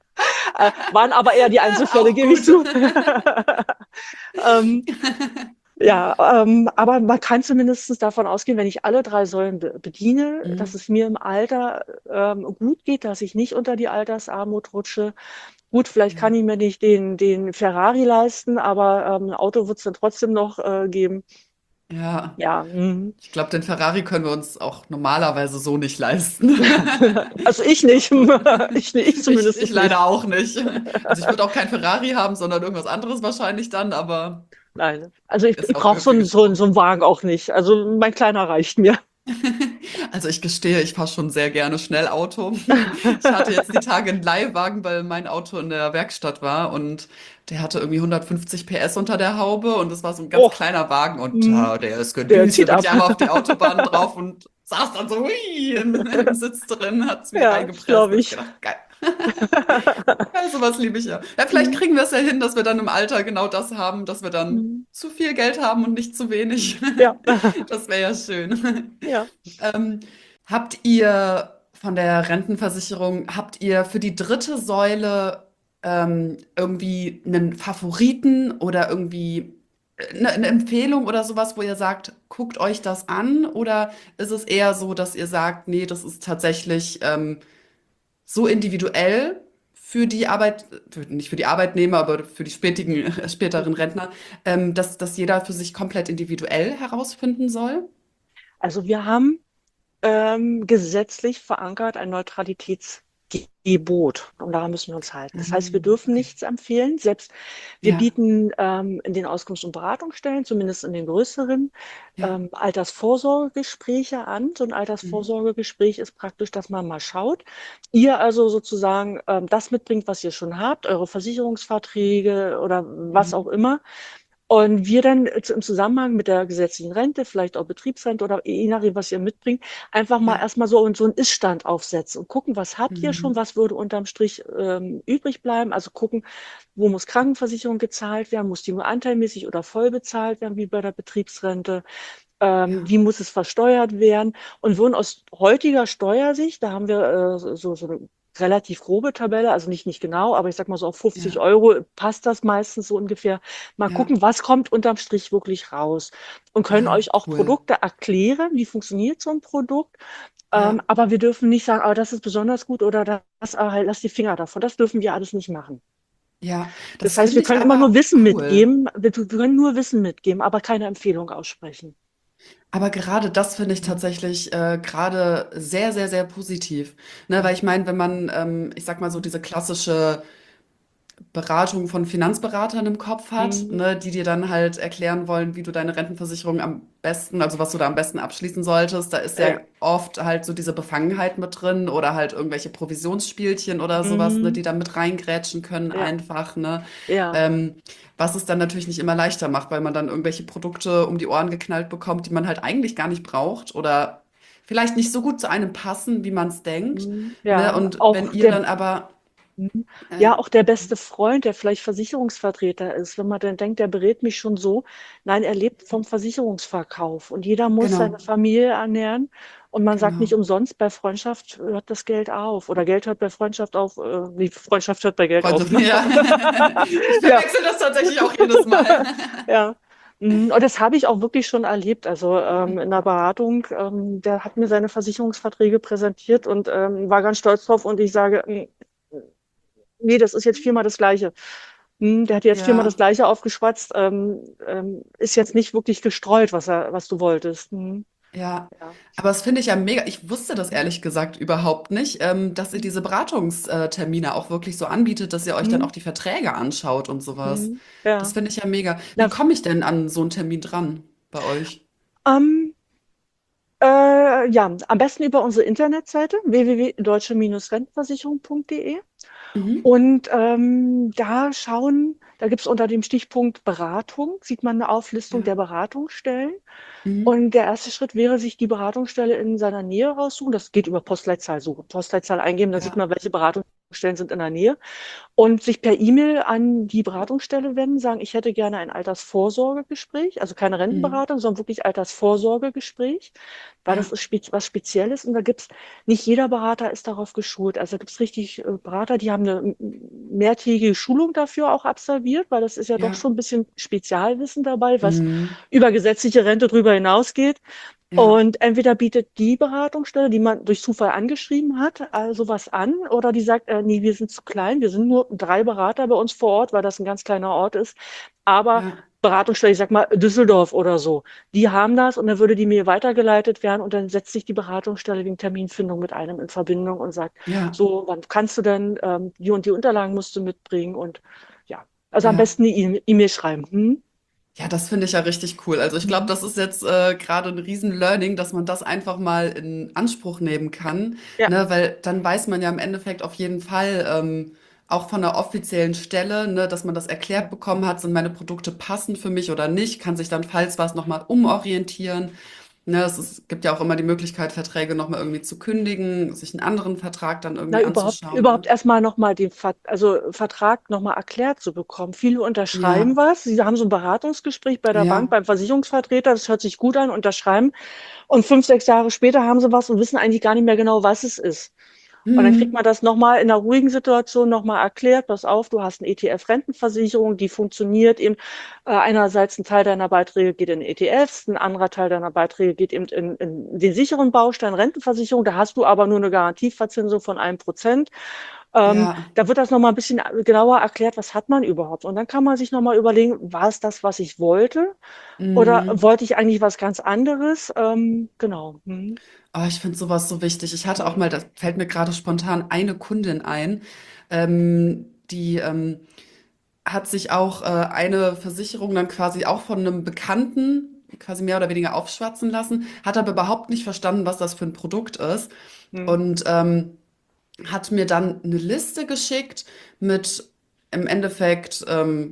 Äh, waren aber eher die Einzelfälle, Auch gebe ich gut. zu. ähm, Ja, ähm, aber man kann zumindest davon ausgehen, wenn ich alle drei Säulen be bediene, dass Mhm. es mir im Alter ähm, gut geht, dass ich nicht unter die Altersarmut rutsche. Gut, vielleicht kann Ja. ich mir nicht den, den Ferrari leisten, aber ähm, ein Auto wird es dann trotzdem noch äh, geben. Ja. Ja, mhm. Ich glaube, den Ferrari können wir uns auch normalerweise so nicht leisten. Also ich nicht. Auto. Ich, nicht, ich Ich, ich zumindest nicht. leider auch nicht. Also ich würde auch kein Ferrari haben, sondern irgendwas anderes wahrscheinlich dann, aber Nein. Also ich, ist ich auch brauche so irgendwie einen, so einen, so gestorben. einen Wagen auch nicht. Also mein kleiner reicht mir. Also ich gestehe, ich fahre schon sehr gerne schnell Auto. Ich hatte jetzt die Tage einen Leihwagen, weil mein Auto in der Werkstatt war und der hatte irgendwie hundertfünfzig P S unter der Haube und das war so ein ganz Oh, kleiner Wagen und mhm. äh, der ist Der gedüst. Da zieht bin ab. ich einmal auf die Autobahn drauf und saß dann so hui, im, im Sitz drin, hat es mir Ja, das reingepresst. Da glaube habe ich ich. gedacht, geil. Ja, sowas liebe ich ja. Ja, vielleicht kriegen wir es ja hin, dass wir dann im Alter genau das haben, dass wir dann Mhm. zu viel Geld haben und nicht zu wenig. Ja, Das wäre ja schön. ja. Ähm, habt ihr von der Rentenversicherung, habt ihr für die dritte Säule ähm, irgendwie einen Favoriten oder irgendwie eine, eine Empfehlung oder sowas, wo ihr sagt, guckt euch das an? Oder ist es eher so, dass ihr sagt, nee, das ist tatsächlich ähm, so individuell für die Arbeit, für, nicht für die Arbeitnehmer, aber für die spätigen, späteren Rentner, ähm, dass, dass jeder für sich komplett individuell herausfinden soll? Also wir haben ähm, gesetzlich verankert ein Neutralitätsgebot und daran müssen wir uns halten. Das heißt, wir Mhm. dürfen Okay. nichts empfehlen. Selbst wir Ja, bieten ähm, in den Auskunfts- und Beratungsstellen, zumindest in den größeren, ja. ähm, Altersvorsorgegespräche an. So ein Mhm. Altersvorsorgegespräch ist praktisch, dass man mal schaut. Ihr also sozusagen ähm, das mitbringt, was ihr schon habt, eure Versicherungsverträge oder was auch Mhm. immer, Und wir dann zu- im Zusammenhang mit der gesetzlichen Rente, vielleicht auch Betriebsrente oder je nachdem, was ihr mitbringt, einfach mal Ja. erstmal so, so einen Ist-Stand aufsetzen und gucken, was habt ihr schon, Mhm. was würde unterm Strich ähm, übrig bleiben. Also gucken, wo muss Krankenversicherung gezahlt werden, muss die nur anteilmäßig oder voll bezahlt werden, wie bei der Betriebsrente. Ähm, Ja. wie muss es versteuert werden? Und würden aus heutiger Steuersicht, da haben wir äh, so, so eine relativ grobe Tabelle, also nicht, nicht genau, aber ich sag mal so auf fünfzig Ja. Euro passt das meistens so ungefähr. Mal Ja. gucken, was kommt unterm Strich wirklich raus. Und können Ja. euch auch Cool. Produkte erklären, wie funktioniert so ein Produkt. Ähm, Ja. aber wir dürfen nicht sagen, oh, das ist besonders gut oder das, ah, halt, lass die Finger davon. Das dürfen wir alles nicht machen. Ja. Das Das heißt, wir finde ich können immer nur aber Wissen cool. mitgeben. Wir, wir können nur Wissen mitgeben, aber keine Empfehlung aussprechen. Aber gerade das finde ich Mhm. tatsächlich äh, gerade sehr, sehr, sehr positiv. Ne, weil Mhm. ich meine, wenn man, ähm, ich sag mal so, diese klassische Beratung von Finanzberatern im Kopf hat, Mhm. ne, die dir dann halt erklären wollen, wie du deine Rentenversicherung am besten, also was du da am besten abschließen solltest. Da ist ja Ja. oft halt so diese Befangenheit mit drin oder halt irgendwelche Provisionsspielchen oder sowas, ne, Mhm. die da mit reingrätschen können Ja. einfach, ne. Ja. Ähm, was es dann natürlich nicht immer leichter macht, weil man dann irgendwelche Produkte um die Ohren geknallt bekommt, die man halt eigentlich gar nicht braucht oder vielleicht nicht so gut zu einem passen, wie man es denkt, Mhm. ne. Ja. Und wenn Auch ihr der, dann aber, mhm. äh, Ja, auch der beste Freund, der vielleicht Versicherungsvertreter ist, wenn man dann denkt, der berät mich schon so. Nein, er lebt vom Versicherungsverkauf und jeder muss seine genau. Familie ernähren. Und man sagt nicht Genau. umsonst, bei Freundschaft hört das Geld auf. Oder Geld hört bei Freundschaft auf. Äh, nee, Freundschaft hört bei Geld Freunde, auf. Ne? ja. Ich Ja, verwechsel das tatsächlich auch jedes Mal. ja. Mm, Und das habe ich auch wirklich schon erlebt. Also ähm, in der Beratung, ähm, der hat mir seine Versicherungsverträge präsentiert und ähm, war ganz stolz drauf. Und ich sage, mm, nee, das ist jetzt viermal das Gleiche. Hm, der hat jetzt viermal das Ja, Gleiche aufgeschwatzt. Ähm, ähm, ist jetzt nicht wirklich gestreut, was er, was du wolltest. Hm, ja. ja. Aber das finde ich ja mega. Ich wusste das ehrlich gesagt überhaupt nicht, ähm, dass ihr Hm, diese Beratungstermine auch wirklich so anbietet, dass ihr euch dann hm, auch die Verträge anschaut und sowas. hm, Das ja. finde ich ja mega. Wie Na, komme ich denn an so einen Termin dran bei euch? ähm, äh, ja, am besten über unsere Internetseite w w w punkt deutsche rentenversicherung punkt de. Mhm. Und ähm, da schauen, da gibt es unter dem Stichpunkt Beratung, sieht man eine Auflistung Ja. der Beratungsstellen. Mhm. Und der erste Schritt wäre, sich die Beratungsstelle in seiner Nähe raussuchen. Das geht über Postleitzahl suchen. Postleitzahl eingeben, dann sieht Ja. man, welche Beratungsstellen sind in der Nähe. Und sich per E-Mail an die Beratungsstelle wenden, sagen, ich hätte gerne ein Altersvorsorgegespräch, also keine Mhm. Rentenberatung, sondern wirklich Altersvorsorgegespräch, weil das Ja. ist spe was Spezielles und da gibt's, nicht jeder Berater ist darauf geschult. Also da gibt's richtig äh, Berater, die haben eine mehrtägige Schulung dafür auch absolviert, weil das ist ja doch Ja. schon ein bisschen Spezialwissen dabei, was Mhm. über gesetzliche Rente drüber hinausgeht. Ja. Und entweder bietet die Beratungsstelle, die man durch Zufall angeschrieben hat, also was an, oder die sagt, äh, nee, wir sind zu klein, wir sind nur drei Berater bei uns vor Ort, weil das ein ganz kleiner Ort ist. Aber Ja. Beratungsstelle, ich sag mal Düsseldorf oder so, die haben das und dann würde die mir weitergeleitet werden und dann setzt sich die Beratungsstelle wegen Terminfindung mit einem in Verbindung und sagt, Ja. so, wann kannst du denn, ähm, die und die Unterlagen musst du mitbringen und ja, also am Ja. besten eine E- E-Mail schreiben. Hm? Ja, das finde ich ja richtig cool. Also ich glaube, Mhm. das ist jetzt äh, gerade ein Riesen-Learning, dass man das einfach mal in Anspruch nehmen kann, Ja. ne? Weil dann weiß man ja im Endeffekt auf jeden Fall ähm, auch von der offiziellen Stelle, ne, dass man das erklärt bekommen hat, sind meine Produkte passend für mich oder nicht, kann sich dann, falls was, nochmal umorientieren. Ne, es ist, gibt ja auch immer die Möglichkeit, Verträge nochmal irgendwie zu kündigen, sich einen anderen Vertrag dann Na, irgendwie überhaupt, anzuschauen. überhaupt Ne? erstmal nochmal den Ver also Vertrag nochmal erklärt zu bekommen. Viele unterschreiben Ja, was. Sie haben so ein Beratungsgespräch bei der Bank, ja. beim Versicherungsvertreter, das hört sich gut an, unterschreiben. Und fünf, sechs Jahre später haben sie was und wissen eigentlich gar nicht mehr genau, was es ist. Und dann kriegt Hm. man das nochmal in einer ruhigen Situation nochmal erklärt. Pass auf, du hast eine E T F-Rentenversicherung, die funktioniert eben. Äh, einerseits ein Teil deiner Beiträge geht in E T Fs, ein anderer Teil deiner Beiträge geht eben in, in den sicheren Baustein Rentenversicherung. Da hast du aber nur eine Garantieverzinsung von einem Prozent. Ähm, Ja. da wird das nochmal ein bisschen genauer erklärt, was hat man überhaupt. Und dann kann man sich nochmal überlegen, war es das, was ich wollte? Oder Hm. wollte ich eigentlich was ganz anderes? Ähm, genau. Hm. Oh, ich finde sowas so wichtig. Ich hatte auch mal, das fällt mir gerade spontan eine Kundin ein, ähm, die ähm, hat sich auch äh, eine Versicherung dann quasi auch von einem Bekannten quasi mehr oder weniger aufschwatzen lassen, hat aber überhaupt nicht verstanden, was das für ein Produkt ist Hm. und ähm, hat mir dann eine Liste geschickt mit im Endeffekt ähm,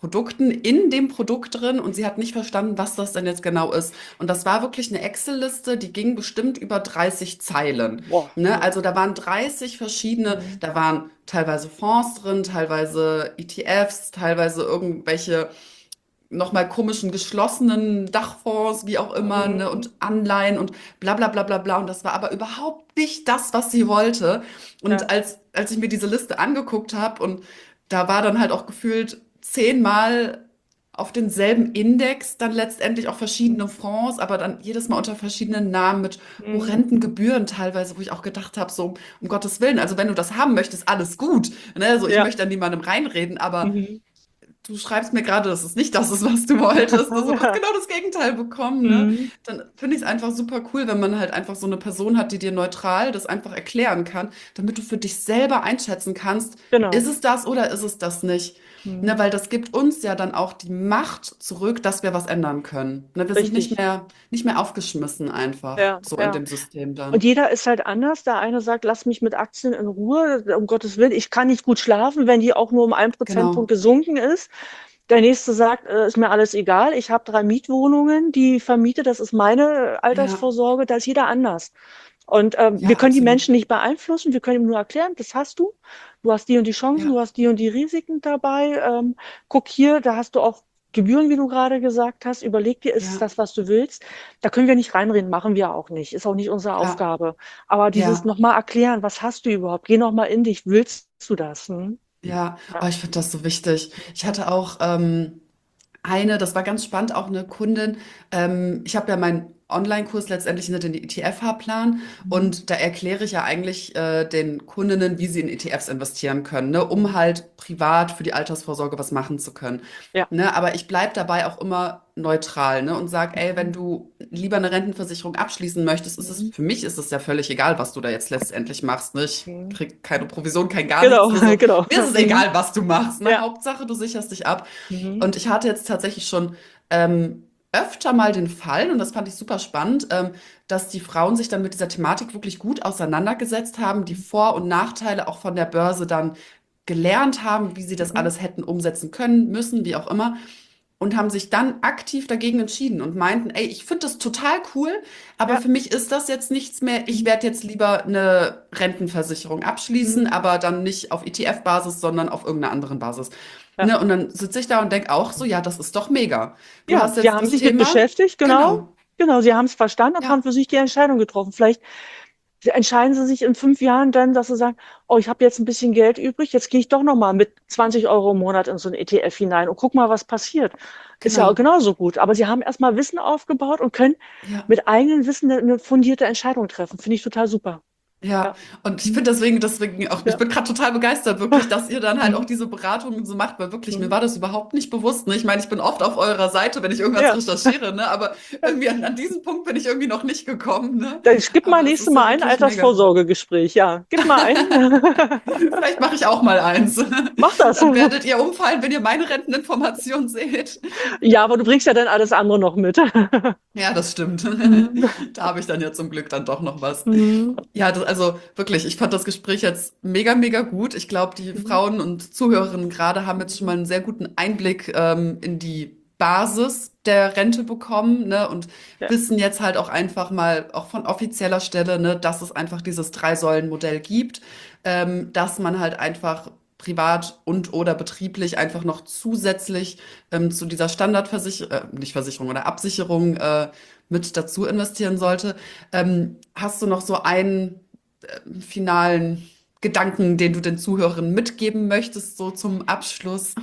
Produkten in dem Produkt drin und sie hat nicht verstanden, was das denn jetzt genau ist. Und das war wirklich eine Excel-Liste, die ging bestimmt über dreißig Zeilen. Boah. Ne? Mhm. Also da waren dreißig verschiedene, Mhm. da waren teilweise Fonds drin, teilweise E T Fs, teilweise irgendwelche nochmal komischen geschlossenen Dachfonds, wie auch immer, ne, Mhm. und Anleihen und bla bla bla bla bla. Und das war aber überhaupt nicht das, was sie wollte. Und Ja. als, als ich mir diese Liste angeguckt habe und da war dann halt auch gefühlt zehnmal auf denselben Index, dann letztendlich auch verschiedene Fonds, aber dann jedes Mal unter verschiedenen Namen mit Mhm. horrenden Gebühren teilweise, wo ich auch gedacht habe, so um Gottes Willen, also wenn du das haben möchtest, alles gut. Ne? So, ich Ja. möchte an niemandem reinreden, aber Mhm. du schreibst mir gerade, dass es nicht das ist, was du wolltest. Also du hast Ja. genau das Gegenteil bekommen, ne? Mhm. Dann finde ich es einfach super cool, wenn man halt einfach so eine Person hat, die dir neutral das einfach erklären kann, damit du für dich selber einschätzen kannst, ist Genau. es das oder ist es das nicht? Ne, Mhm. weil das gibt uns ja dann auch die Macht zurück, dass wir was ändern können. Ne, wir sind nicht Richtig. mehr, nicht mehr aufgeschmissen einfach, Ja, so in ja. dem System Und dann. jeder ist halt anders. Der eine sagt, lass mich mit Aktien in Ruhe, um Gottes Willen. Ich kann nicht gut schlafen, wenn die auch nur um einen Prozentpunkt Genau. gesunken ist. Der nächste sagt, äh, ist mir alles egal. Ich habe drei Mietwohnungen, die vermiete. Das ist meine Ja, Altersvorsorge. Da ist jeder anders. Und ähm, wir ja, können die absolut. Menschen nicht beeinflussen. Wir können ihm nur erklären, das hast du. Du hast die und die Chancen, du Ja, hast die und die Risiken dabei. Ähm, guck hier, da hast du auch Gebühren, wie du gerade gesagt hast. Überleg dir, ist es ja, das, was du willst? Da können wir nicht reinreden, machen wir auch nicht. Ist auch nicht unsere ja, Aufgabe. Aber dieses ja. nochmal erklären, was hast du überhaupt? Geh nochmal in dich. Willst du das? Hm? Ja, Ja. oh, ich finde das so wichtig. Ich hatte auch ähm, eine, das war ganz spannend, auch eine Kundin. Ähm, ich habe ja meinen Online-Kurs letztendlich in den E T F-Fahrplan Mhm. und da erkläre ich ja eigentlich äh, den Kundinnen, wie sie in E T Fs investieren können, ne, um halt privat für die Altersvorsorge was machen zu können. Ja. Ne, aber ich bleibe dabei auch immer neutral, ne, und sage, ey, wenn Mhm. du lieber eine Rentenversicherung abschließen möchtest, ist es Mhm. für mich ist es ja völlig egal, was du da jetzt letztendlich machst. Ne? Ich Mhm. krieg keine Provision, kein gar Genau, nichts. Ne, so. genau. Mir ist es Mhm. egal, was du machst. Ne? Ja. Hauptsache, du sicherst dich ab. Mhm. Und ich hatte jetzt tatsächlich schon ähm, öfter mal den Fall, und das fand ich super spannend, ähm, dass die Frauen sich dann mit dieser Thematik wirklich gut auseinandergesetzt haben, die Vor- und Nachteile auch von der Börse dann gelernt haben, wie sie das Mhm. alles hätten umsetzen können, müssen, wie auch immer, und haben sich dann aktiv dagegen entschieden und meinten, ey, ich finde das total cool, aber Ja. für mich ist das jetzt nichts mehr. Ich Mhm. werde jetzt lieber eine Rentenversicherung abschließen, Mhm. aber dann nicht auf E T F-Basis, sondern auf irgendeiner anderen Basis. Ja. Ne? Und dann sitze ich da und denke auch so, ja, das ist doch mega. Du Ja, hast sie jetzt haben das sich mit Thema, beschäftigt, genau. genau, Genau, sie haben es verstanden und haben ja, für sich die Entscheidung getroffen. Vielleicht entscheiden sie sich in fünf Jahren dann, dass sie sagen, oh, ich habe jetzt ein bisschen Geld übrig, jetzt gehe ich doch noch mal mit zwanzig Euro im Monat in so ein E T F hinein und guck mal, was passiert. Ist ja auch genau, genauso gut. Aber sie haben erstmal Wissen aufgebaut und können ja. mit eigenem Wissen eine, eine fundierte Entscheidung treffen. Finde ich total super. Ja, Ja. und ich Hm. finde deswegen, deswegen auch, ich Ja. bin gerade total begeistert, wirklich, dass ihr dann halt auch Hm. diese Beratungen so macht, weil wirklich, mir Hm. war das überhaupt nicht bewusst. Ne? Ich meine, ich bin oft auf eurer Seite, wenn ich irgendwas Ja. recherchiere, ne? Aber irgendwie an, an diesen Punkt bin ich irgendwie noch nicht gekommen, ne? Dann gib mal Aber es nächstes ist ja Mal ein wirklich mega. Altersvorsorgegespräch. Ja, gib mal ein. Vielleicht mache ich auch mal eins. Mach das. Dann werdet ihr umfallen, wenn ihr meine Renteninformation seht. Ja, aber du bringst ja dann alles andere noch mit. Ja, das stimmt. Mhm. Da habe ich dann ja zum Glück dann doch noch was. Mhm. Ja, das, also wirklich, ich fand das Gespräch jetzt mega, mega gut. Ich glaube, die Mhm. Frauen und Zuhörerinnen gerade haben jetzt schon mal Mhm. einen sehr guten Einblick ähm, in die Basis der Rente bekommen, ne, und Ja. wissen jetzt halt auch einfach mal, auch von offizieller Stelle, ne, dass es einfach dieses Drei-Säulen-Modell gibt, ähm, dass man halt einfach privat und oder betrieblich einfach noch zusätzlich ähm, zu dieser Standardversicherung, äh, nicht Versicherung oder Absicherung äh, mit dazu investieren sollte. Ähm, hast du noch so einen äh, finalen Gedanken, den du den Zuhörern mitgeben möchtest, so zum Abschluss?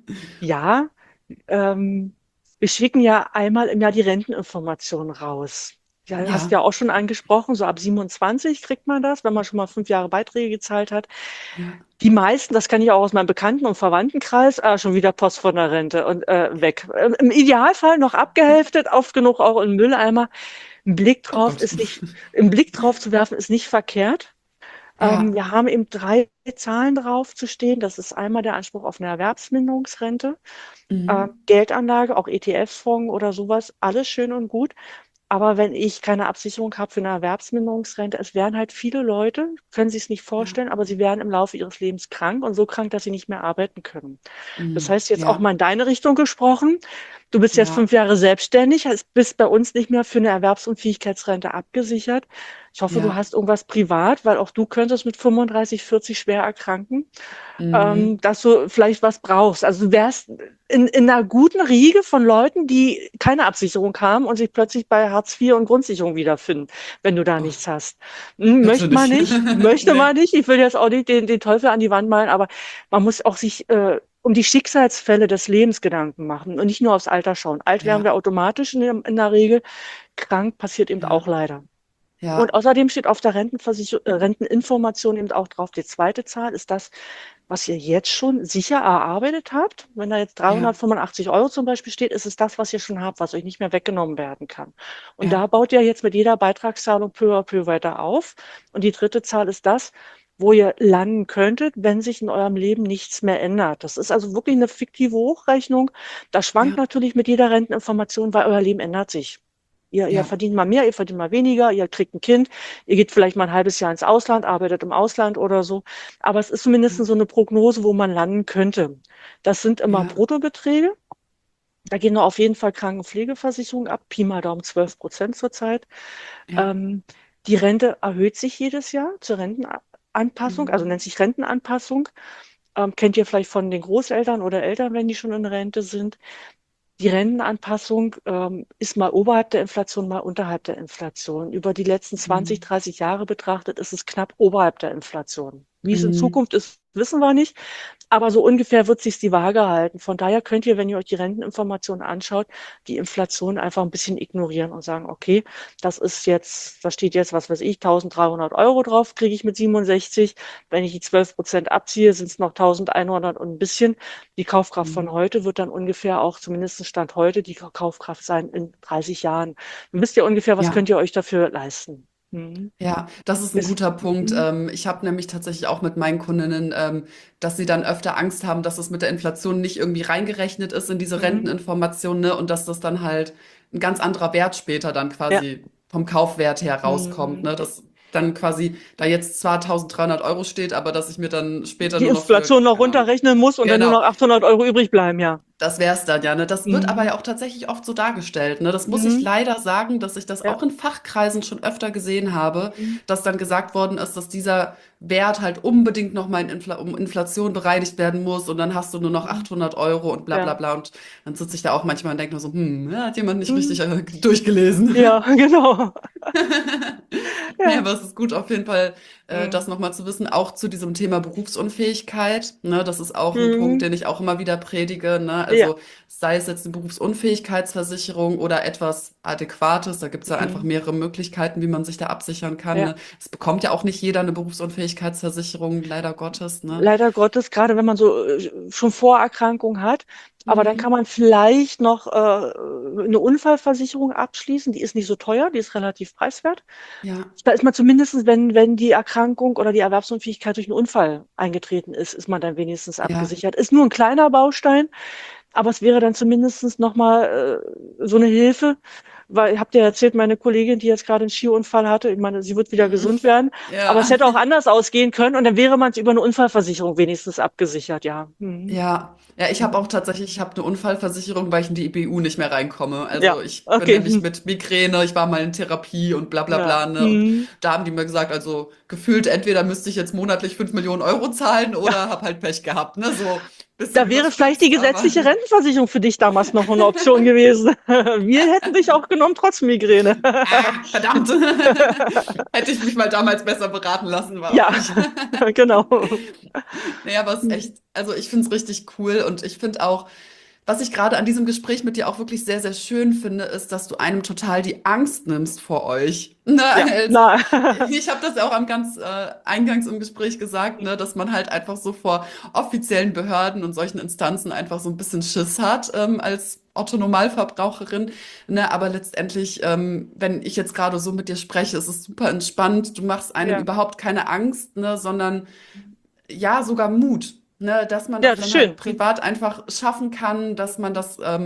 Ja, ähm, wir schicken ja einmal im Jahr die Renteninformation raus. Ja, hast Ja, ja auch schon angesprochen, so ab siebenundzwanzig kriegt man das, wenn man schon mal fünf Jahre Beiträge gezahlt hat. ja, Die meisten, das kann ich auch aus meinem Bekannten- und Verwandtenkreis, ah, schon wieder Post von der Rente und äh, weg. Ähm, Im Idealfall noch abgehälftet, oft genug auch in den Mülleimer. Ein Blick oh drauf Gott. ist nicht, einen Blick drauf zu werfen, ist nicht verkehrt. Ähm, Ja, wir haben eben drei Zahlen drauf zu stehen. Das ist einmal der Anspruch auf eine Erwerbsminderungsrente, äh, mhm. Geldanlage, auch E T F-Fonds oder sowas, alles schön und gut. Aber wenn ich keine Absicherung habe für eine Erwerbsminderungsrente, es werden halt viele Leute, können sich es nicht Ja. vorstellen, aber sie werden im Laufe ihres Lebens krank und so krank, dass sie nicht mehr arbeiten können. Das Mhm. heißt, jetzt auch Ja. mal in deine Richtung gesprochen. Du bist jetzt Ja. fünf Jahre selbstständig, hast- bist bei uns nicht mehr für eine Erwerbsunfähigkeitsrente abgesichert. Ich hoffe, du Ja. hast irgendwas privat, weil auch du könntest mit fünfunddreißig, vierzig schwer erkranken, ähm, Mhm. dass du vielleicht was brauchst. Also du wärst in, in einer guten Riege von Leuten, die keine Absicherung haben und sich plötzlich bei Hartz vier und Grundsicherung wiederfinden, wenn du da Oh, nichts hast. Hm, bitte möchte man nicht. nicht, möchte Nee. man nicht. Ich will jetzt auch nicht den, den Teufel an die Wand malen, aber man muss auch sich äh, um die Schicksalsfälle des Lebens Gedanken machen und nicht nur aufs Alter schauen. Alt werden Ja. wir automatisch in, der- in der Regel, krank passiert eben Ja. auch leider. Und Ja. außerdem steht auf der Rentenversicherung, äh, Renteninformation eben auch drauf, die zweite Zahl ist das, was ihr jetzt schon sicher erarbeitet habt. Wenn da jetzt Ja. dreihundertfünfundachtzig Euro zum Beispiel steht, ist es das, was ihr schon habt, was euch nicht mehr weggenommen werden kann. Und Ja. da baut ihr jetzt mit jeder Beitragszahlung peu à peu weiter auf. Und die dritte Zahl ist das, wo ihr landen könntet, wenn sich in eurem Leben nichts mehr ändert. Das ist also wirklich eine fiktive Hochrechnung. Das schwankt Ja. natürlich mit jeder Renteninformation, weil euer Leben ändert sich. Ihr, ihr Ja. verdient mal mehr, ihr verdient mal weniger, ihr kriegt ein Kind, ihr geht vielleicht mal ein halbes Jahr ins Ausland, arbeitet im Ausland oder so. Aber es ist zumindest so eine Prognose, wo man landen könnte. Das sind immer Ja. Bruttobeträge. Da gehen nur auf jeden Fall Krankenpflegeversicherungen ab, Pi mal Daumen zwölf Prozent zurzeit. Ja. Ähm, Die Rente erhöht sich jedes Jahr zur Rentenanpassung, also Mhm. nennt sich Rentenanpassung. Ähm, kennt ihr vielleicht von den Großeltern oder Eltern, wenn die schon in Rente sind. Die Rentenanpassung ähm, ist mal oberhalb der Inflation, mal unterhalb der Inflation. Über die letzten zwanzig, Mhm. dreißig Jahre betrachtet ist es knapp oberhalb der Inflation. Wie es in Mhm. Zukunft ist, wissen wir nicht. Aber so ungefähr wird sich die Waage halten. Von daher könnt ihr, wenn ihr euch die Renteninformationen anschaut, die Inflation einfach ein bisschen ignorieren und sagen, okay, das ist jetzt, da steht jetzt, was weiß ich, dreizehnhundert Euro drauf, kriege ich mit siebenundsechzig. Wenn ich die zwölf Prozent abziehe, sind es noch eintausendeinhundert und ein bisschen. Die Kaufkraft von Mhm. heute wird dann ungefähr auch, zumindest Stand heute, die Kaufkraft sein in dreißig Jahren. Dann wisst ihr ungefähr, was könnt Ja. ihr euch dafür leisten. Hm. Ja, das ist ein Ist, guter Punkt. hm, Ähm, ich habe nämlich tatsächlich auch mit meinen Kundinnen, ähm, dass sie dann öfter Angst haben, dass es mit der Inflation nicht irgendwie reingerechnet ist in diese hm, Renteninformation, ne? Und dass das dann halt ein ganz anderer Wert später dann ja. quasi vom Kaufwert her rauskommt, Hm. ne? Dass dann quasi da jetzt zwar eintausenddreihundert Euro steht, aber dass ich mir dann später Die nur noch für, Inflation noch keine Ahnung, runterrechnen muss und dann nur genau, noch achthundert Euro übrig bleiben, ja. das wär's dann, ja, ne? Das wird aber Mhm. ja auch tatsächlich oft so dargestellt, ne? Das muss ich Mhm. leider sagen, dass ich das Ja. auch in Fachkreisen schon öfter gesehen habe, Mhm. dass dann gesagt worden ist, dass dieser Wert halt unbedingt nochmal in Infl um Inflation bereinigt werden muss und dann hast du nur noch Mhm. achthundert Euro und bla bla Ja. bla und dann sitze ich da auch manchmal und denke nur so, hm, ja, hat jemand nicht Mhm. richtig äh, durchgelesen. Ja, genau. Nee, Ja. aber es ist gut auf jeden Fall, äh, Mhm. das nochmal zu wissen, auch zu diesem Thema Berufsunfähigkeit. Ne, das ist auch ein Punkt, Mhm. den ich auch immer wieder predige. Ne? Ja. Also sei es jetzt eine Berufsunfähigkeitsversicherung oder etwas Adäquates, da gibt es ja einfach Mhm. mehrere Möglichkeiten, wie man sich da absichern kann. Ja. Ne? Es bekommt ja auch nicht jeder eine Berufsunfähigkeitsversicherung, leider Gottes. Ne? Leider Gottes, gerade wenn man so äh, schon Vorerkrankungen hat. Aber dann kann Mhm. man vielleicht noch äh, eine Unfallversicherung abschließen. Die ist nicht so teuer, die ist relativ preiswert. Ja, Da ist man zumindest, wenn, wenn die Erkrankung oder die Erwerbsunfähigkeit durch einen Unfall eingetreten ist, ist man dann wenigstens ja, abgesichert. Ist nur ein kleiner Baustein, aber es wäre dann zumindest nochmal äh, so eine Hilfe, weil, habt ihr erzählt, meine Kollegin, die jetzt gerade einen Skiunfall hatte, ich meine, sie wird wieder Mhm. gesund werden, aber es Ja. hätte auch anders ausgehen können und dann wäre man über eine Unfallversicherung wenigstens abgesichert, ja. Mhm. Ja, ja, ich habe auch Mhm. tatsächlich, ich habe eine Unfallversicherung, weil ich in die I B U nicht mehr reinkomme. Ja, Also ich bin okay. nämlich Mhm. mit Migräne, ich war mal in Therapie und bla bla Ja. bla, ne? Und Mhm. da haben die mir gesagt, also gefühlt entweder müsste ich jetzt monatlich fünf Millionen Euro zahlen Ja. oder hab halt Pech gehabt, ne? So bisschen Da wäre vielleicht die überspitzt, aber gesetzliche Rentenversicherung für dich damals noch eine Option gewesen. Wir hätten dich auch genommen, trotz Migräne. ah, verdammt. Hätte ich mich mal damals besser beraten lassen, Ja, wahrlich. genau. Nee, aber es ist echt, also ich finde es richtig cool und ich finde auch, was ich gerade an diesem Gespräch mit dir auch wirklich sehr, sehr schön finde, ist, dass du einem total die Angst nimmst vor euch. Ne, Ja, als, na. ich habe das ja auch am ganz äh, eingangs im Gespräch gesagt, ne, dass man halt einfach so vor offiziellen Behörden und solchen Instanzen einfach so ein bisschen Schiss hat ähm, als Otto Normalverbraucherin. Ne, aber letztendlich, ähm, wenn ich jetzt gerade so mit dir spreche, ist es super entspannt. Du machst einem Ja, überhaupt keine Angst, ne, sondern ja, sogar Mut, ne, dass man ja, das das ist dann halt schön. privat einfach schaffen kann, dass man das ähm,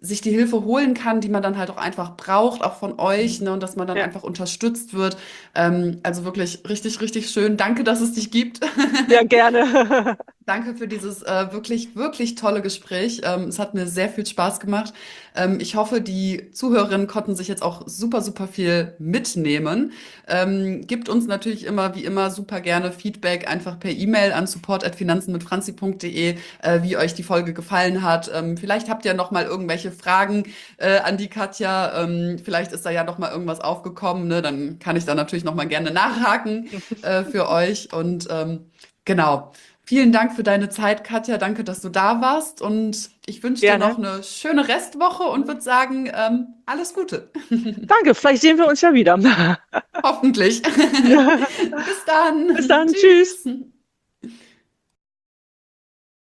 sich die Hilfe holen kann, die man dann halt auch einfach braucht, auch von euch, Mhm. ne, und dass man dann Ja, einfach unterstützt wird. Ähm, also wirklich richtig, richtig schön. Danke, dass es dich gibt. ja, gerne. Danke für dieses äh, wirklich, wirklich tolle Gespräch. Ähm, es hat mir sehr viel Spaß gemacht. Ähm, ich hoffe, die Zuhörerinnen konnten sich jetzt auch super, super viel mitnehmen. Ähm, gibt uns natürlich immer, wie immer, super gerne Feedback einfach per E-Mail an support at finanzen mit franzi punkt de, äh, wie euch die Folge gefallen hat. Ähm, vielleicht habt ihr noch mal irgendwelche Fragen äh, an die Katja. Ähm, vielleicht ist da ja noch mal irgendwas aufgekommen. Ne? Dann kann ich da natürlich noch mal gerne nachhaken äh, für euch. Und ähm, genau. Vielen Dank für deine Zeit, Katja. Danke, dass du da warst. Und ich wünsche dir noch Gerne. eine schöne Restwoche und würde sagen, ähm, alles Gute. Danke, vielleicht sehen wir uns ja wieder. Hoffentlich. Bis Bis dann. dann, tschüss. Tschüss.